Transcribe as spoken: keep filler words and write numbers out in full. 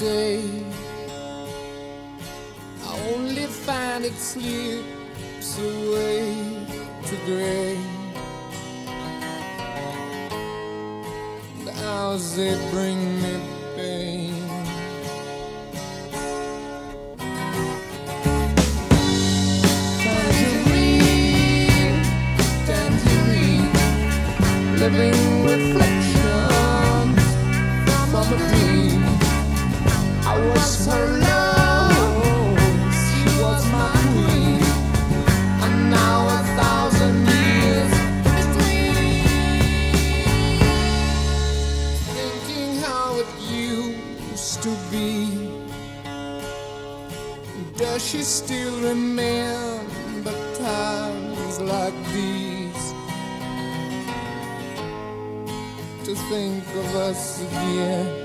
day. I only find it slips away to gray. The hours they bring me pain. Tangerine, tangerine, living reflections from a dream. I was her love, she was my queen, and now a thousand years between. Thinking how it used to be. Does she still remember times like these? To think of us again.